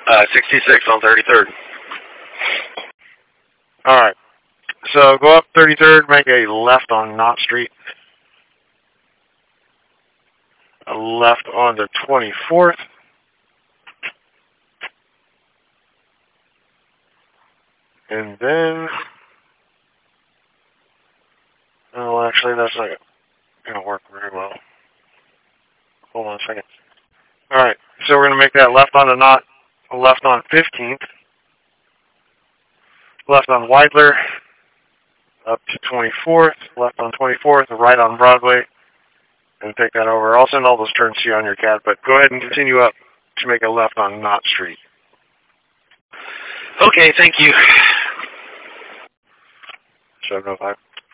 66 on 33rd. All right. So go up 33rd, make a left on Knott Street. A left onto 24th. And then, oh, actually, that's not going to work very well. Hold on a second. All right, so we're going to make that left onto Knott, left on 15th, left on Weidler, up to 24th, left on 24th, right on Broadway, and take that over. I'll send all those turns to you on your CAD, but go ahead and continue up to make a left on Knott Street. Okay, thank you. 705.